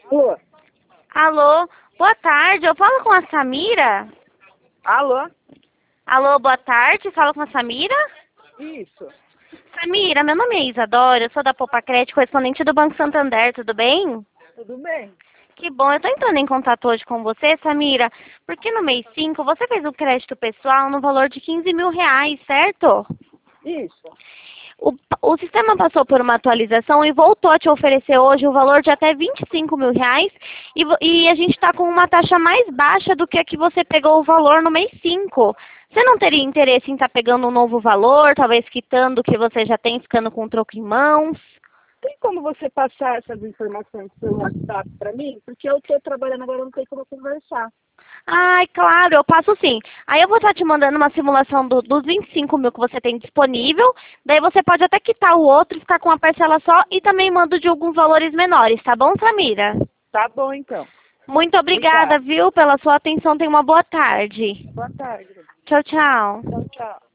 Alô? Alô, boa tarde, eu falo com a Samira? Alô? Alô, boa tarde, falo com a Samira? Isso. Samira, meu nome é Isadora, eu sou da Poupa Crédito, correspondente do Banco Santander, tudo bem? Tudo bem? Que bom, eu tô entrando em contato hoje com você, Samira, porque no mês 5 você fez um crédito pessoal no valor de R$ 15.000, certo? Isso. O sistema passou por uma atualização e voltou a te oferecer hoje um valor de até R$ 25.000 e a gente está com uma taxa mais baixa do que a que você pegou o valor no mês 5. Você não teria interesse em estar pegando um novo valor, talvez quitando o que você já tem, ficando com o troco em mãos? Tem como você passar essas informações pelo WhatsApp para mim? Porque eu estou trabalhando agora, não tem como conversar. Ai, claro, eu passo sim. Aí eu vou estar te mandando uma simulação dos 25.000 que você tem disponível. Daí você pode até quitar o outro, ficar com uma parcela só e também mando de alguns valores menores, tá bom, Samira? Tá bom, então. Muito obrigada, Obrigado. viu, pela sua atenção. Tenha uma boa tarde. Boa tarde. Tchau, tchau. Tchau, tchau.